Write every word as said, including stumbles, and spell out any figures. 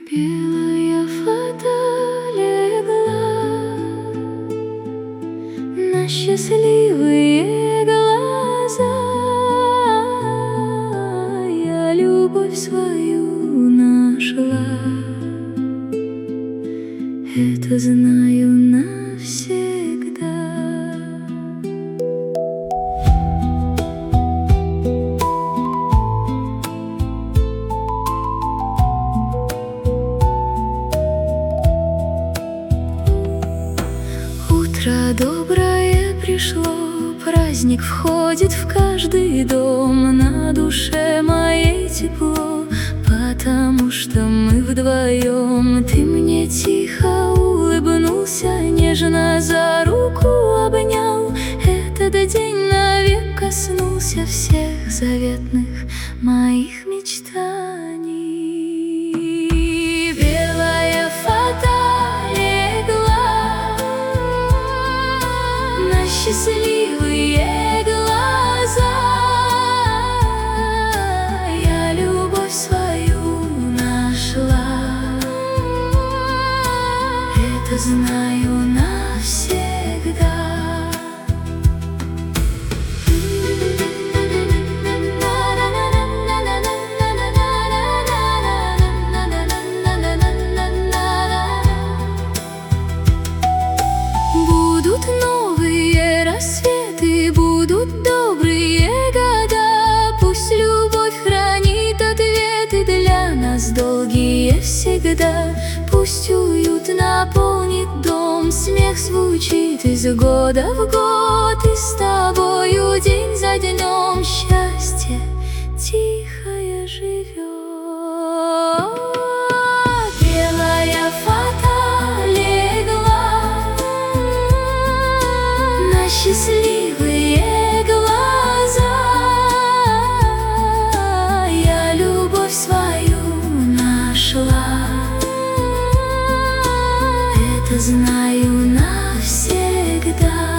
Белая фата легла на счастливые глаза. Я любовь свою нашла, это знаю навсегда. Утро доброе пришло, праздник входит в каждый дом. На душе моей тепло, потому что мы вдвоем. Ты мне тихо улыбнулся, нежно за руку обнял. Этот день навек коснулся всех заветных моих мечтаний. Белая фата легла на счастливые глаза. Я любовь свою нашла, это знаю навсегда. Будут новые рассветы, будут добрые года. Пусть любовь хранит ответы для нас долгие всегда. Пусть уют наполнит дом, смех звучит из года в год. И с тобою день за днем счастье тихое живет. Белая фата легла на счастливые глаза. Я любовь свою нашла, это знаю навсегда.